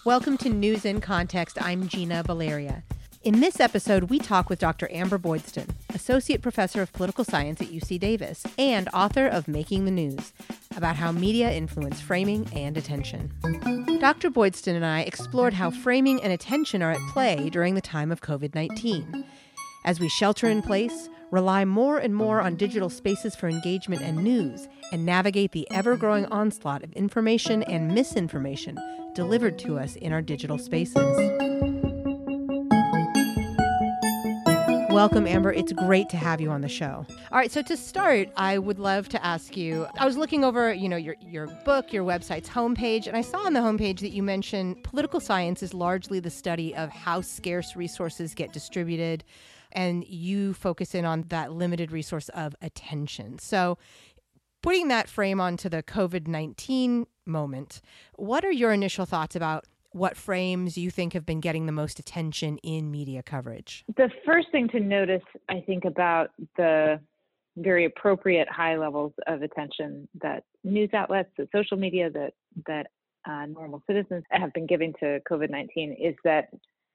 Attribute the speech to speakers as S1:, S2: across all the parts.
S1: Welcome to News in Context. I'm Gina Valeria. In this episode, we talk with Dr. Amber Boydston, Associate Professor of Political Science at UC Davis and author of Making the News, about how media influence framing and attention. Dr. Boydston and I explored how framing and attention are at play during the time of COVID-19. As we shelter in place, rely more and more on digital spaces for engagement and news, and navigate the ever-growing onslaught of information and misinformation delivered to us in our digital spaces. Welcome, Amber. It's great to have you on the show. All right, so to start, I would love to ask you, I was looking over, your book, your website's homepage, and I saw on the homepage that you mentioned political science is largely the study of how scarce resources get distributed, and you focus in on that limited resource of attention. So putting that frame onto the COVID-19 moment, what are your initial thoughts about what frames you think have been getting the most attention in media coverage?
S2: The first thing to notice, I think, about the very appropriate high levels of attention that news outlets, the social media, that normal citizens have been giving to COVID-19 is that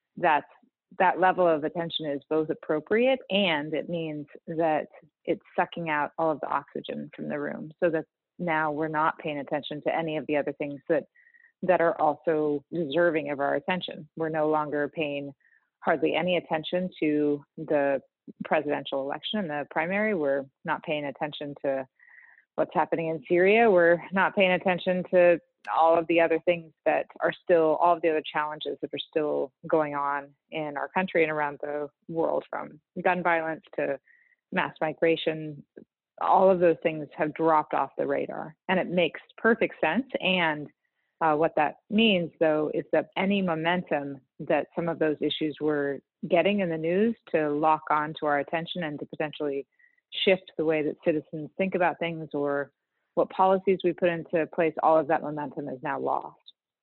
S2: level of attention is both appropriate, and it means that it's sucking out all of the oxygen from the room, so that now we're not paying attention to any of the other things that are also deserving of our attention. We're no longer paying hardly any attention to the presidential election and the primary. We're not paying attention to what's happening in Syria. We're not paying attention to all of the other things that are still, all of the other challenges that are still going on in our country and around the world, from gun violence to mass migration. All of those things have dropped off the radar, and it makes perfect sense. And what that means, though, is that any momentum that some of those issues were getting in the news to lock on to our attention and to potentially shift the way that citizens think about things or what policies we put into place, all of that momentum is now lost.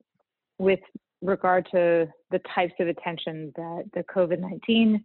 S2: With regard to the types of attention that the COVID-19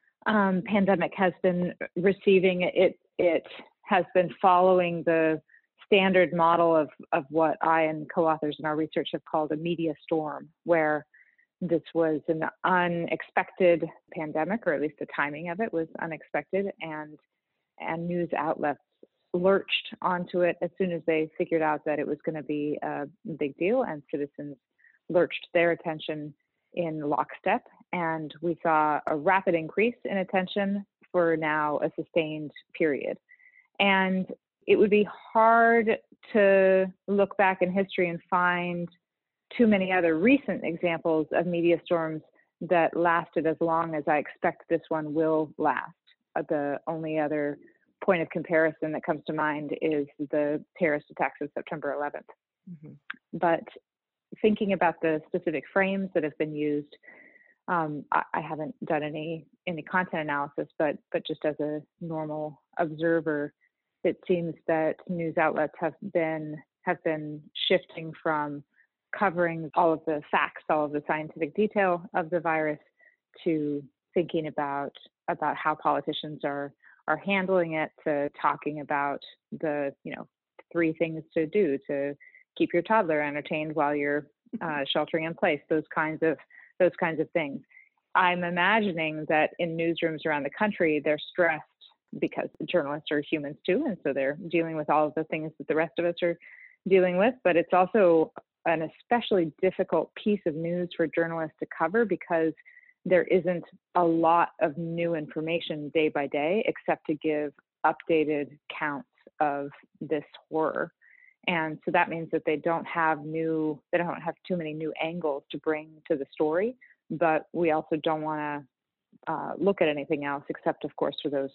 S2: pandemic has been receiving, it has been following the standard model of what I and co-authors in our research have called a media storm, where this was an unexpected pandemic, or at least the timing of it was unexpected, and news outlets lurched onto it as soon as they figured out that it was going to be a big deal, and citizens lurched their attention in lockstep. And we saw a rapid increase in attention for now a sustained period. And it would be hard to look back in history and find too many other recent examples of media storms that lasted as long as I expect this one will last. The only other point of comparison that comes to mind is the terrorist attacks of September 11th. Mm-hmm. But thinking about the specific frames that have been used, I haven't done any content analysis, but just as a normal observer, it seems that news outlets have been shifting from covering all of the facts, all of the scientific detail of the virus, to thinking about how politicians are handling it, to talking about the 3 things to do to keep your toddler entertained while you're sheltering in place, those kinds of things. I'm imagining that in newsrooms around the country, they're stressed because journalists are humans too, and so they're dealing with all of the things that the rest of us are dealing with. But it's also an especially difficult piece of news for journalists to cover, because there isn't a lot of new information day by day, except to give updated counts of this horror. And so that means that they don't have too many new angles to bring to the story. But we also don't want to look at anything else, except, of course, for those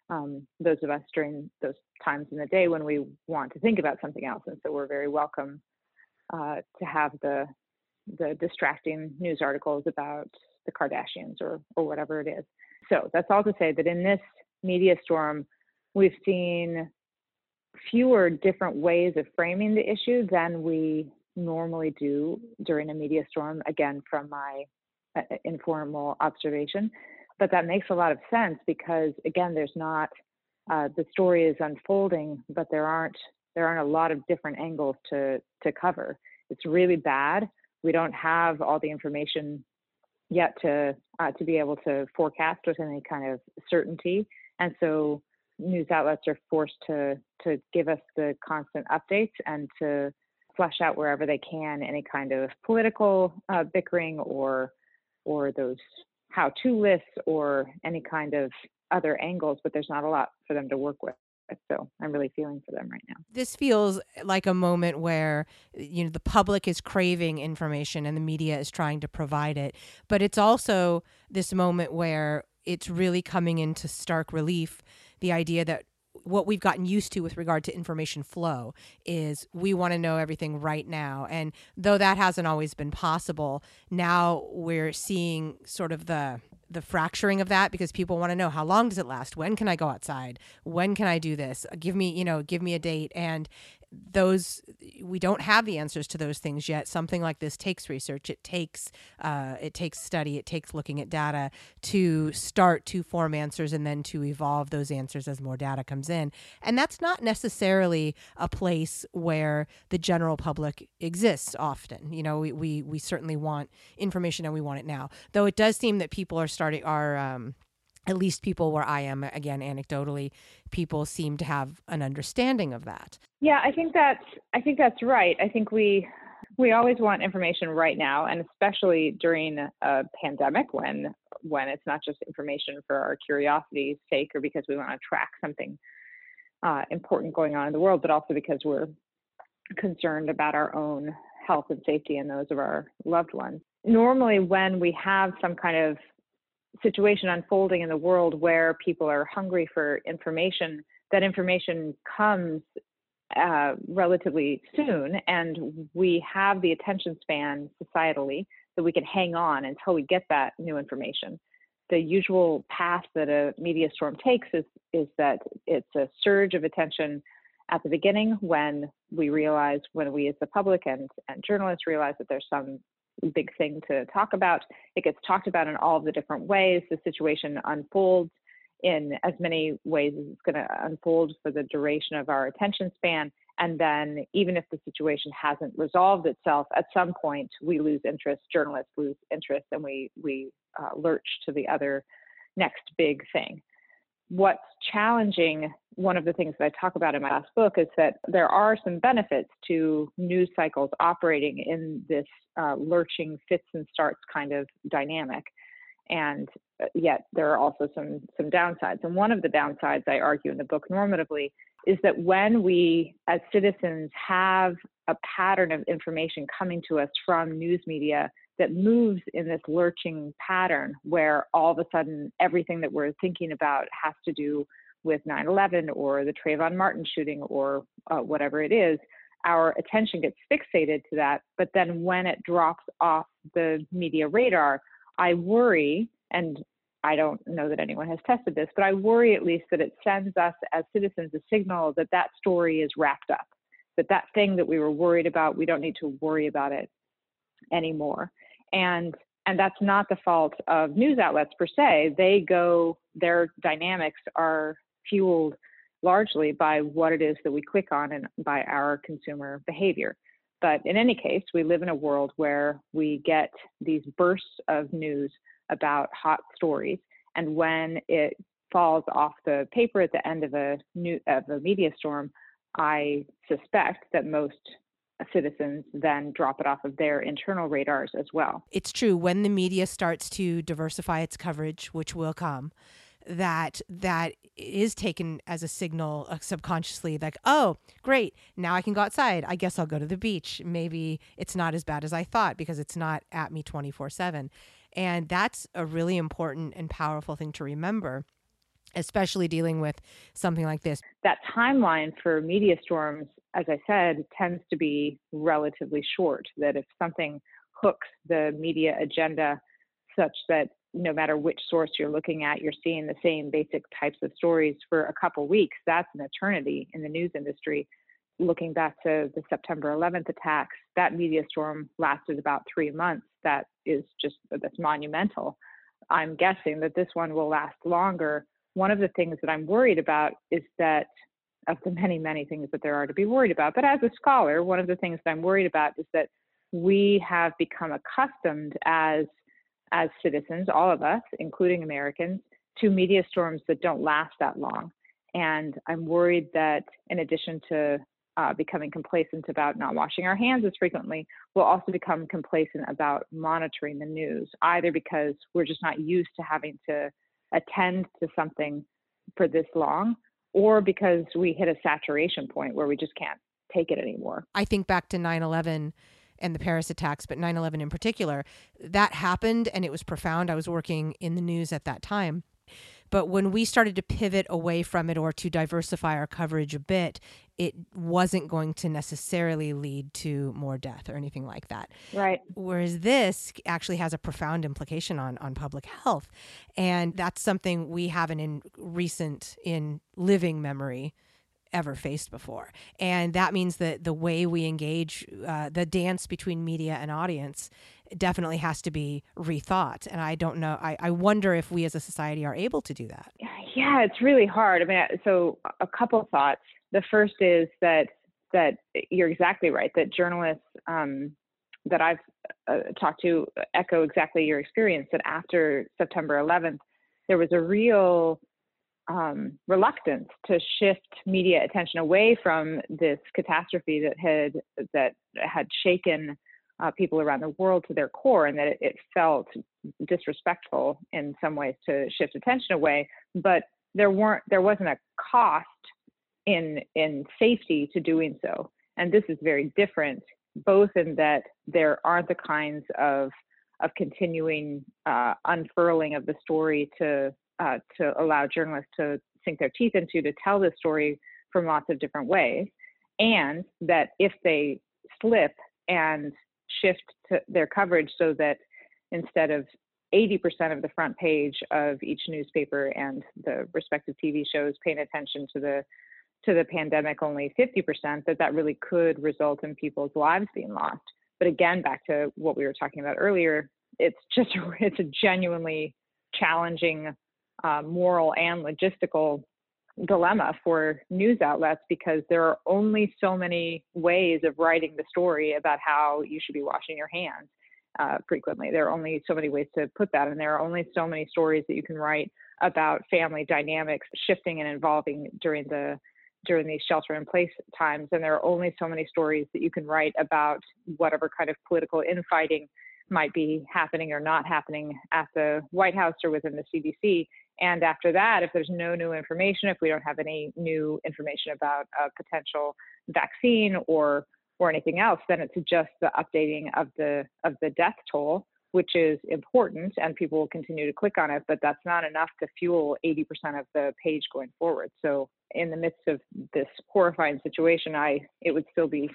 S2: of us during those times in the day when we want to think about something else. And so we're very welcome to have the distracting news articles about the Kardashians or whatever it is. So that's all to say that in this media storm, we've seen fewer different ways of framing the issue than we normally do during a media storm, again, from my informal observation. But that makes a lot of sense because, again, there's not, the story is unfolding, but there aren't a lot of different angles to cover. It's really bad We don't have all the information yet to be able to forecast with any kind of certainty. And so news outlets are forced to give us the constant updates and to flesh out wherever they can any kind of political bickering or those how-to lists or any kind of other angles, but there's not a lot for them to work with. So I'm really feeling for them right now.
S1: This feels like a moment where, the public is craving information and the media is trying to provide it. But it's also this moment where it's really coming into stark relief, the idea that what we've gotten used to with regard to information flow is we want to know everything right now. And though that hasn't always been possible, now we're seeing sort of the fracturing of that, because people want to know, how long does it last? When can I go outside? When can I do this? Give me a date. And we don't have the answers to those things yet. Something like this takes research. It takes study. It takes looking at data to start to form answers and then to evolve those answers as more data comes in. And that's not necessarily a place where the general public exists often. We certainly want information and we want it now. Though it does seem that people at least people where I am, again, anecdotally, people seem to have an understanding of that.
S2: Yeah, I think that's right. I think we always want information right now, and especially during a pandemic when it's not just information for our curiosity's sake or because we want to track something important going on in the world, but also because we're concerned about our own health and safety and those of our loved ones. Normally, when we have some kind of situation unfolding in the world where people are hungry for information, that information comes relatively soon, and we have the attention span societally that we can hang on until we get that new information. The usual path that a media storm takes is that it's a surge of attention at the beginning when we as the public and journalists realize that there's some big thing to talk about. It gets talked about in all of the different ways. The situation unfolds in as many ways as it's going to unfold for the duration of our attention span. And then even if the situation hasn't resolved itself, at some point we lose interest, journalists lose interest, and we lurch to the other next big thing. What's challenging, one of the things that I talk about in my last book, is that there are some benefits to news cycles operating in this lurching fits and starts kind of dynamic. And yet there are also some downsides. And one of the downsides I argue in the book normatively is that when we as citizens have a pattern of information coming to us from news media that moves in this lurching pattern where all of a sudden everything that we're thinking about has to do with 9/11 or the Trayvon Martin shooting or whatever it is, our attention gets fixated to that. But then when it drops off the media radar, I worry, and I don't know that anyone has tested this, but I worry at least that it sends us as citizens a signal that that story is wrapped up, that thing that we were worried about, we don't need to worry about it anymore. And that's not the fault of news outlets per se. Their dynamics are fueled largely by what it is that we click on and by our consumer behavior. But in any case, we live in a world where we get these bursts of news about hot stories. And when it falls off the paper at the end of a media storm, I suspect that most citizens then drop it off of their internal radars as well.
S1: It's true. When the media starts to diversify its coverage, which will come, that is taken as a signal subconsciously, like, oh, great, now I can go outside. I guess I'll go to the beach. Maybe it's not as bad as I thought because it's not at me 24/7. And that's a really important and powerful thing to remember, especially dealing with something like this.
S2: That timeline for media storms, as I said, tends to be relatively short, that if something hooks the media agenda such that no matter which source you're looking at, you're seeing the same basic types of stories for a couple weeks, that's an eternity in the news industry. Looking back to the September 11th attacks, that media storm lasted about 3 months. That's monumental. I'm guessing that this one will last longer. One of the things that I'm worried about is that, of the many, many things that there are to be worried about, but as a scholar, one of the things that I'm worried about is that we have become accustomed as citizens, all of us, including Americans, to media storms that don't last that long. And I'm worried that in addition to becoming complacent about not washing our hands as frequently, we'll also become complacent about monitoring the news, either because we're just not used to having to attend to something for this long, or because we hit a saturation point where we just can't take it anymore.
S1: I think back to 9/11 and the Paris attacks, but 9/11 in particular, that happened and it was profound. I was working in the news at that time. But when we started to pivot away from it or to diversify our coverage a bit, it wasn't going to necessarily lead to more death or anything like that.
S2: Right.
S1: Whereas this actually has a profound implication on public health. And that's something we haven't in living memory ever faced before. And that means that the way we engage, the dance between media and audience definitely has to be rethought. And I don't know, I wonder if we as a society are able to do that.
S2: Yeah, it's really hard. I mean, so a couple of thoughts. The first is that you're exactly right, that journalists that I've talked to echo exactly your experience, that after September 11th, there was a real reluctance to shift media attention away from this catastrophe that had shaken people around the world to their core, and that it felt disrespectful in some ways to shift attention away. But there wasn't a cost in safety to doing so. And this is very different, both in that there aren't the kinds of continuing unfurling of the story to allow journalists to sink their teeth into, to tell the story from lots of different ways, and that if they slip and shift to their coverage so that instead of 80% of the front page of each newspaper and the respective TV shows paying attention to the pandemic, only 50%, that really could result in people's lives being lost. But again, back to what we were talking about earlier, it's a genuinely challenging moral and logistical dilemma for news outlets, because there are only so many ways of writing the story about how you should be washing your hands frequently. There are only so many ways to put that, and there are only so many stories that you can write about family dynamics shifting and evolving during these shelter-in-place times, and there are only so many stories that you can write about whatever kind of political infighting might be happening or not happening at the White House or within the CDC. And after that, if there's no new information, if we don't have any new information about a potential vaccine or anything else, then it's just the updating of the death toll, which is important, and people will continue to click on it, but that's not enough to fuel 80% of the page going forward. So in the midst of this horrifying situation, it would still be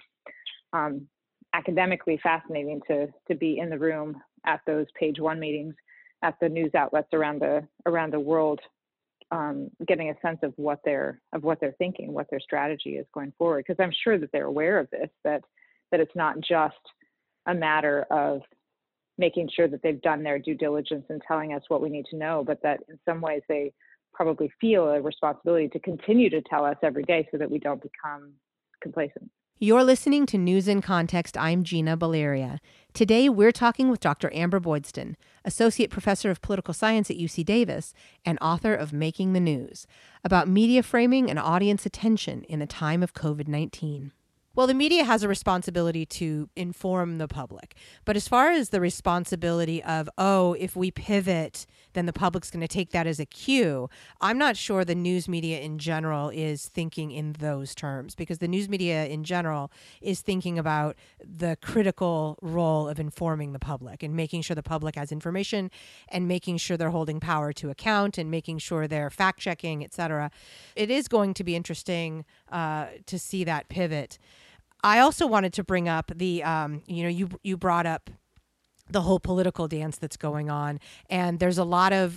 S2: academically fascinating to be in the room at those page one meetings at the news outlets around the world, getting a sense of what they're thinking, what their strategy is going forward. Because I'm sure that they're aware of this, that it's not just a matter of making sure that they've done their due diligence and telling us what we need to know, but that in some ways they probably feel a responsibility to continue to tell us every day so that we don't become complacent.
S1: You're listening to News in Context. I'm Gina Valeria. Today, we're talking with Dr. Amber Boydston, Associate Professor of Political Science at UC Davis and author of Making the News, about media framing and audience attention in a time of COVID-19. Well, the media has a responsibility to inform the public. But as far as the responsibility of, if we pivot, then the public's going to take that as a cue, I'm not sure the news media in general is thinking in those terms, because the news media in general is thinking about the critical role of informing the public and making sure the public has information and making sure they're holding power to account and making sure they're fact-checking, et cetera. It is going to be interesting to see that pivot. I also wanted to bring up the, you brought up the whole political dance that's going on, and there's a lot of,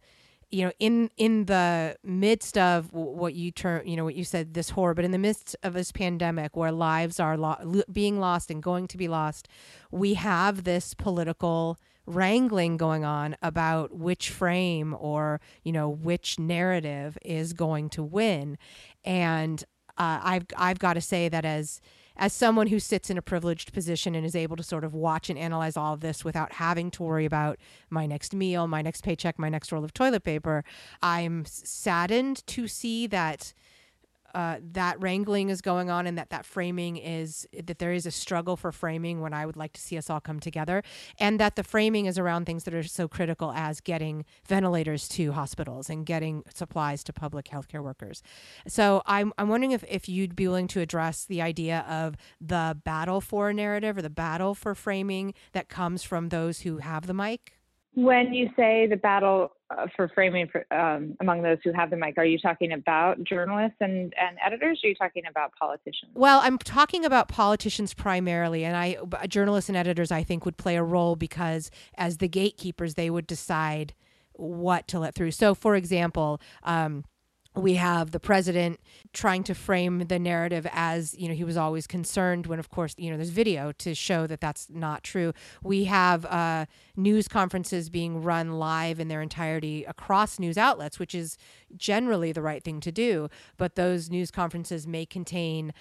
S1: in the midst of what you what you said, this horror, but in the midst of this pandemic where lives are being lost and going to be lost, we have this political wrangling going on about which frame or, which narrative is going to win. And I've got to say that as as someone who sits in a privileged position and is able to sort of watch and analyze all of this without having to worry about my next meal, my next paycheck, my next roll of toilet paper, I'm saddened to see that that wrangling is going on, and that framing is that there is a struggle for framing when I would like to see us all come together, and that the framing is around things that are so critical as getting ventilators to hospitals and getting supplies to public healthcare workers. So I'm wondering if you'd be willing to address the idea of the battle for a narrative or the battle for framing that comes from those who have the mic.
S2: When you say the battle for framing among those who have the mic, are you talking about journalists and editors, or are you talking about politicians?
S1: Well, I'm talking about politicians primarily, and journalists and editors, I think, would play a role because as the gatekeepers, they would decide what to let through. So, for example, we have the president trying to frame the narrative as, he was always concerned when, of course, there's video to show that that's not true. We have news conferences being run live in their entirety across news outlets, which is generally the right thing to do. But those news conferences may contain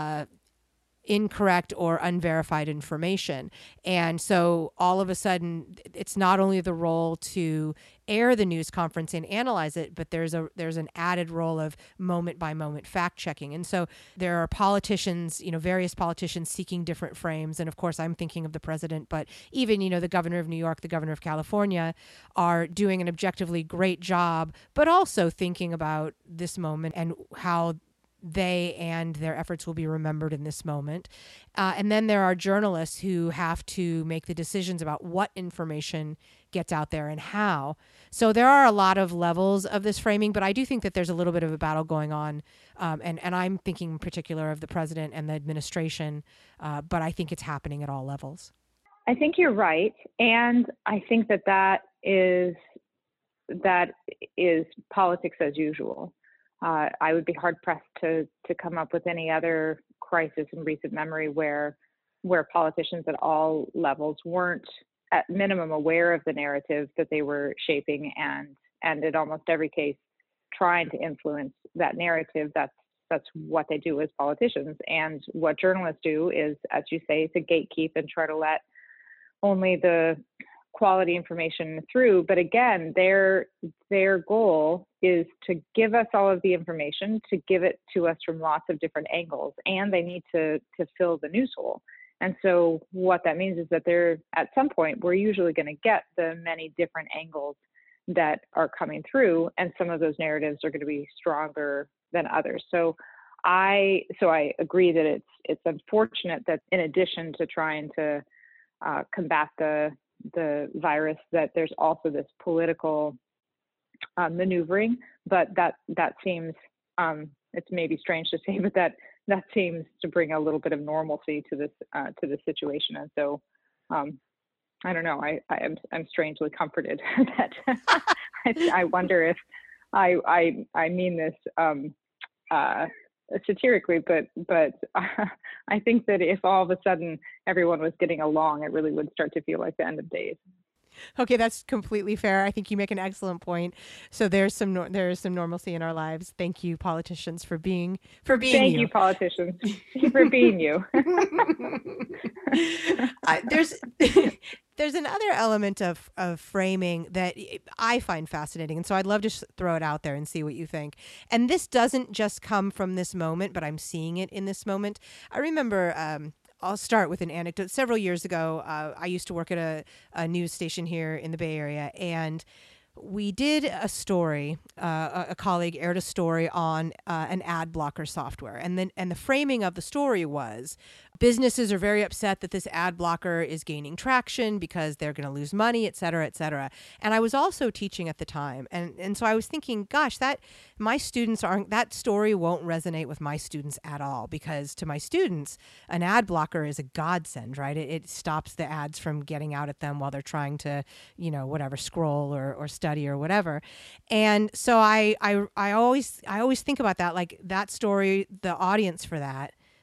S1: incorrect or unverified information. And so all of a sudden, it's not only the role to air the news conference and analyze it, but there's an added role of moment by moment fact checking. And so there are politicians, various politicians seeking different frames. And of course, I'm thinking of the president, but even, the governor of New York, the governor of California are doing an objectively great job, but also thinking about this moment and how they and their efforts will be remembered in this moment. And then there are journalists who have to make the decisions about what information gets out there and how. So there are a lot of levels of this framing, but I do think that there's a little bit of a battle going on. And I'm thinking in particular of the president and the administration, but I think it's happening at all levels.
S2: I think you're right. And I think that is politics as usual. I would be hard pressed to come up with any other crisis in recent memory where politicians at all levels weren't at minimum aware of the narrative that they were shaping, and in almost every case trying to influence that narrative. That's what they do as politicians. And what journalists do is, as you say, to gatekeep and try to let only the quality information through. But again, their goal is to give us all of the information, to give it to us from lots of different angles, and they need to fill the news hole. And so what that means is that at some point, we're usually going to get the many different angles that are coming through, and some of those narratives are going to be stronger than others. So I agree that it's unfortunate that in addition to trying to combat the virus, that there's also this political maneuvering. But that seems, it's maybe strange to say, but that seems to bring a little bit of normalcy to this situation. And so I don't know, I'm strangely comforted that I wonder if I mean this satirically, but I think that if all of a sudden everyone was getting along, it really would start to feel like the end of days.
S1: Okay, that's completely fair. I think you make an excellent point. So there's some normalcy in our lives. Thank you, politicians, for being
S2: Thank you, politicians, for being you.
S1: There's another element of framing that I find fascinating, and so I'd love to throw it out there and see what you think. And this doesn't just come from this moment, but I'm seeing it in this moment. I remember. I'll start with an anecdote. Several years ago, I used to work at a news station here in the Bay Area, and we did a story. A colleague aired a story on an ad blocker software, and the framing of the story was businesses are very upset that this ad blocker is gaining traction because they're going to lose money, et cetera, et cetera. And I was also teaching at the time, and so I was thinking, gosh, that story won't resonate with my students at all, because to my students, an ad blocker is a godsend, right? It stops the ads from getting out at them while they're trying to, scroll or study or whatever. And so I always think about that, like that story, the audience for that,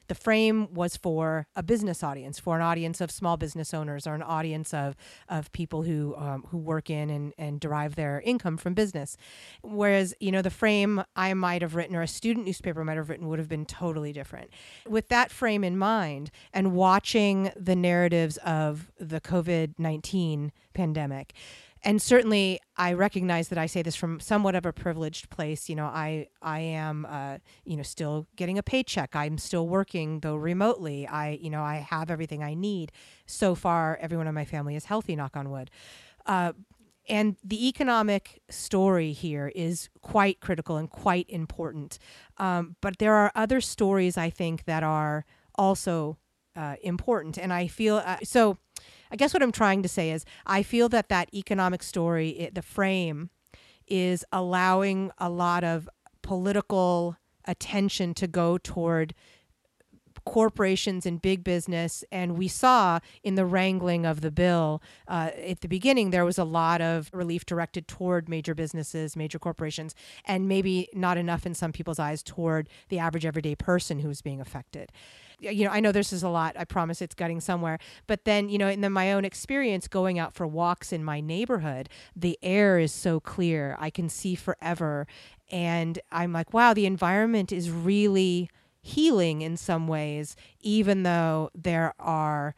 S1: the frame was for a business audience, for an audience of small business owners or an audience of people who work in and derive their income from business. Whereas, the frame I might have written or a student newspaper might have written would have been totally different. With that frame in mind and watching the narratives of the COVID-19 pandemic, and certainly I recognize that I say this from somewhat of a privileged place. I am, still getting a paycheck. I'm still working, though remotely. I have everything I need. So far, everyone in my family is healthy, knock on wood. And the economic story here is quite critical and quite important. But there are other stories, I think, that are also important. And I feel so. I guess what I'm trying to say is I feel that economic story, the frame, is allowing a lot of political attention to go toward corporations and big business. And we saw in the wrangling of the bill at the beginning, there was a lot of relief directed toward major businesses, major corporations, and maybe not enough in some people's eyes toward the average everyday person who's being affected. I know this is a lot. I promise it's getting somewhere. But then, in my own experience going out for walks in my neighborhood, the air is so clear. I can see forever. And I'm like, wow, the environment is really healing in some ways, even though there are,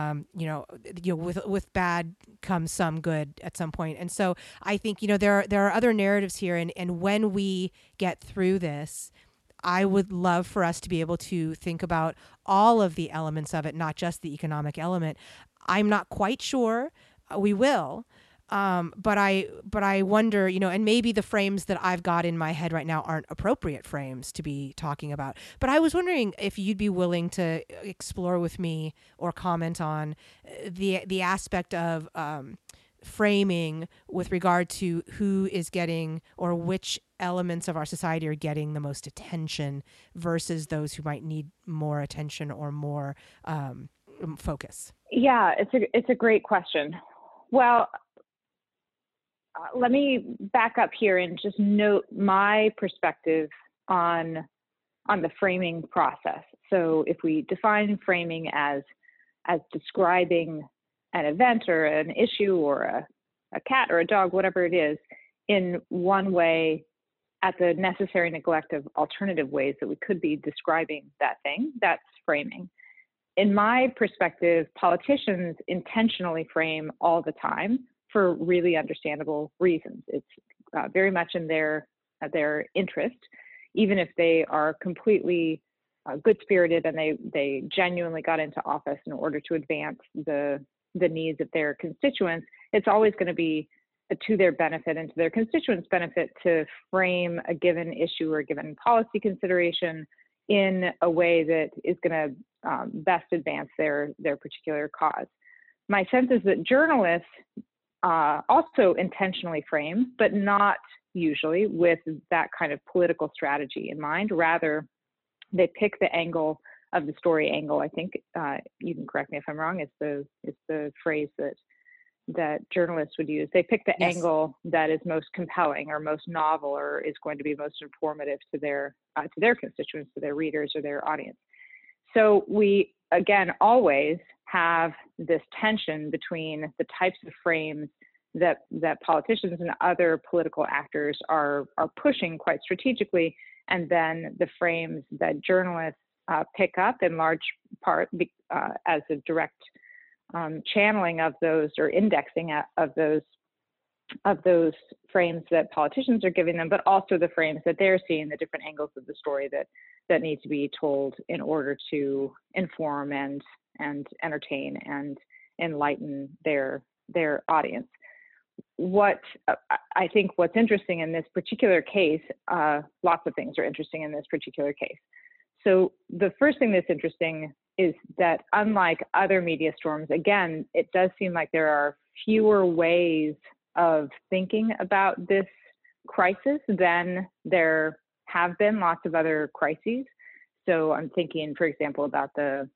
S1: with bad comes some good at some point. And so I think, there are other narratives here. And when we get through this, I would love for us to be able to think about all of the elements of it, not just the economic element. I'm not quite sure we will. But I wonder, and maybe the frames that I've got in my head right now aren't appropriate frames to be talking about. But I was wondering if you'd be willing to explore with me or comment on the aspect of framing with regard to who is getting or which elements of our society are getting the most attention versus those who might need more attention or more focus.
S2: Yeah, it's a great question. Well, let me back up here and just note my perspective on the framing process. So if we define framing as describing an event or an issue or a cat or a dog, whatever it is, in one way at the necessary neglect of alternative ways that we could be describing that thing, that's framing. In my perspective, politicians intentionally frame all the time for really understandable reasons. It's very much in their interest, even if they are completely good-spirited and they genuinely got into office in order to advance the needs of their constituents. It's always going to be to their benefit and to their constituents' benefit to frame a given issue or a given policy consideration in a way that is going to best advance their particular cause. My sense is that journalists also intentionally frame, but not usually with that kind of political strategy in mind. Rather, they pick the angle of the story angle. I think you can correct me if I'm wrong. It's the phrase that journalists would use. They pick the
S1: Yes.
S2: angle that is most compelling or most novel or is going to be most informative to their constituents, to their readers or their audience. So we, again, always have this tension between the types of frames that politicians and other political actors are pushing quite strategically, and then the frames that journalists pick up in large part as a direct channeling of those or indexing of those frames that politicians are giving them, but also the frames that they're seeing, the different angles of the story that need to be told in order to inform and entertain and enlighten their audience. What I think what's interesting in this particular case, lots of things are interesting in this particular case. So the first thing that's interesting is that unlike other media storms, again, it does seem like there are fewer ways of thinking about this crisis than there have been lots of other crises. So I'm thinking, for example, about the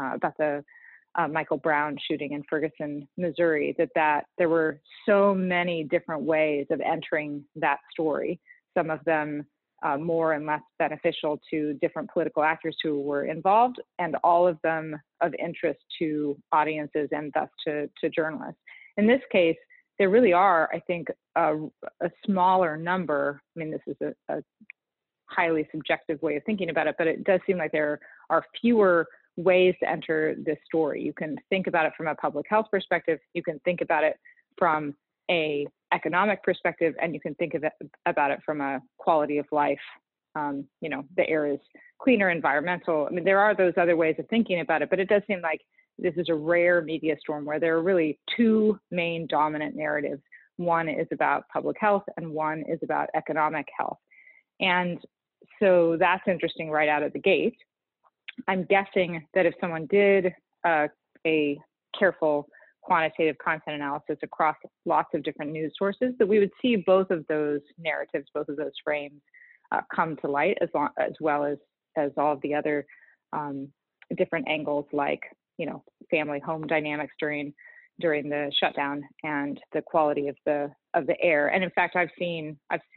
S2: Michael Brown shooting in Ferguson, Missouri, that there were so many different ways of entering that story. Some of them more and less beneficial to different political actors who were involved, and all of them of interest to audiences and thus to journalists. In this case, there really are, I think, a smaller number. I mean, this is a highly subjective way of thinking about it, but it does seem like there are fewer ways to enter this story. You can think about it from a public health perspective, you can think about it from a economic perspective, and you can think about it from a quality of life. The air is cleaner, environmental. I mean, there are those other ways of thinking about it, but it does seem like this is a rare media storm where there are really two main dominant narratives. One is about public health and one is about economic health. And so that's interesting right out of the gate. I'm guessing that if someone did a careful quantitative content analysis across lots of different news sources, that we would see both of those narratives, both of those frames come to light, as well as all of the other different angles, like family home dynamics during the shutdown and the quality of the air. And in fact, I've seen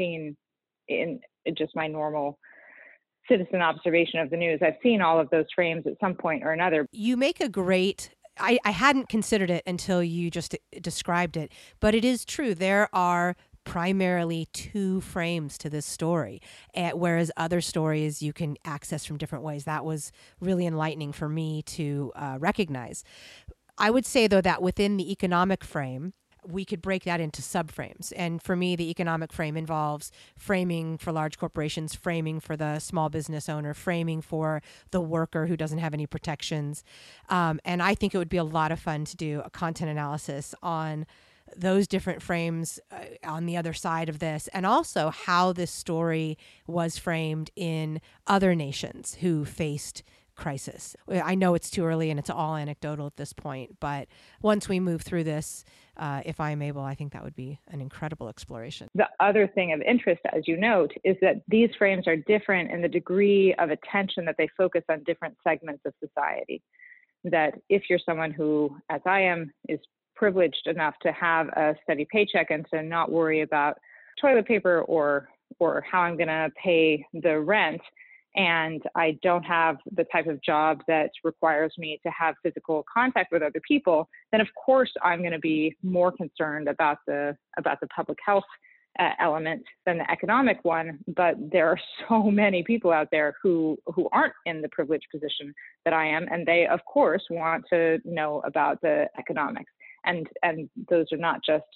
S2: in just my normal citizen observation of the news, I've seen all of those frames at some point or another.
S1: You make a great, I hadn't considered it until you just described it, but it is true. There are primarily two frames to this story, whereas other stories you can access from different ways. That was really enlightening for me to recognize. I would say, though, that within the economic frame, we could break that into subframes. And for me, the economic frame involves framing for large corporations, framing for the small business owner, framing for the worker who doesn't have any protections. And I think it would be a lot of fun to do a content analysis on those different frames on the other side of this, and also how this story was framed in other nations who faced crisis. I know it's too early and it's all anecdotal at this point, but once we move through this, if I'm able, I think that would be an incredible exploration.
S2: The other thing of interest, as you note, is that these frames are different in the degree of attention that they focus on different segments of society. That if you're someone who, as I am, is privileged enough to have a steady paycheck and to not worry about toilet paper or how I'm going to pay the rent, and I don't have the type of job that requires me to have physical contact with other people, then of course I'm going to be more concerned about the public health element than the economic one. But there are so many people out there who aren't in the privileged position that I am, and they of course want to know about the economics. And those are not just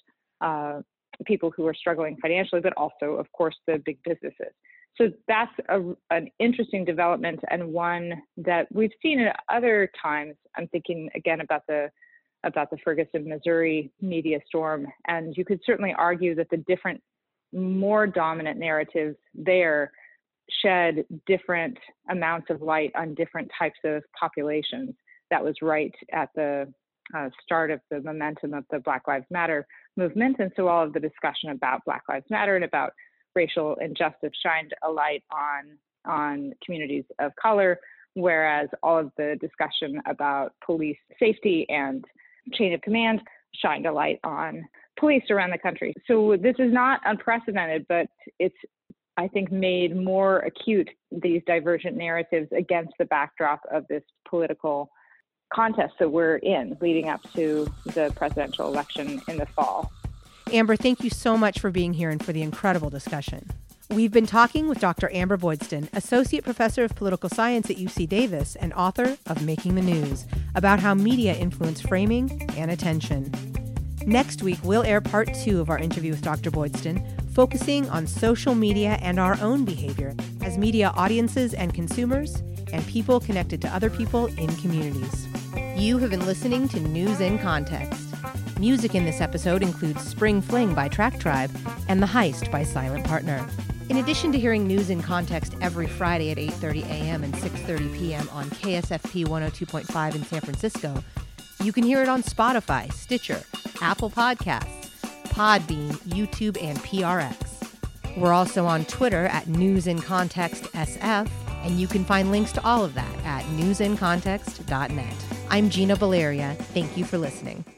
S2: people who are struggling financially, but also, of course, the big businesses. So that's an interesting development, and one that we've seen at other times. I'm thinking again about the Ferguson, Missouri media storm, and you could certainly argue that the different, more dominant narratives there shed different amounts of light on different types of populations. That was right at the start of the momentum of the Black Lives Matter movement, and so all of the discussion about Black Lives Matter and about racial injustice shined a light on communities of color, whereas all of the discussion about police safety and chain of command shined a light on police around the country. So this is not unprecedented, but it's, I think, made more acute, these divergent narratives against the backdrop of this political contest that we're in leading up to the presidential election in the fall.
S1: Amber, thank you so much for being here and for the incredible discussion. We've been talking with Dr. Amber Boydston, Associate Professor of Political Science at UC Davis and author of Making the News, about how media influence framing and attention. Next week, we'll air part 2 of our interview with Dr. Boydston, focusing on social media and our own behavior as media audiences and consumers, and people connected to other people in communities. You have been listening to News in Context. Music in this episode includes Spring Fling by Track Tribe and The Heist by Silent Partner. In addition to hearing News in Context every Friday at 8:30 a.m. and 6:30 p.m. on KSFP 102.5 in San Francisco, you can hear it on Spotify, Stitcher, Apple Podcasts, Podbean, YouTube, and PRX. We're also on Twitter at News in Context SF, and you can find links to all of that at newsincontext.net. I'm Gina Valeria. Thank you for listening.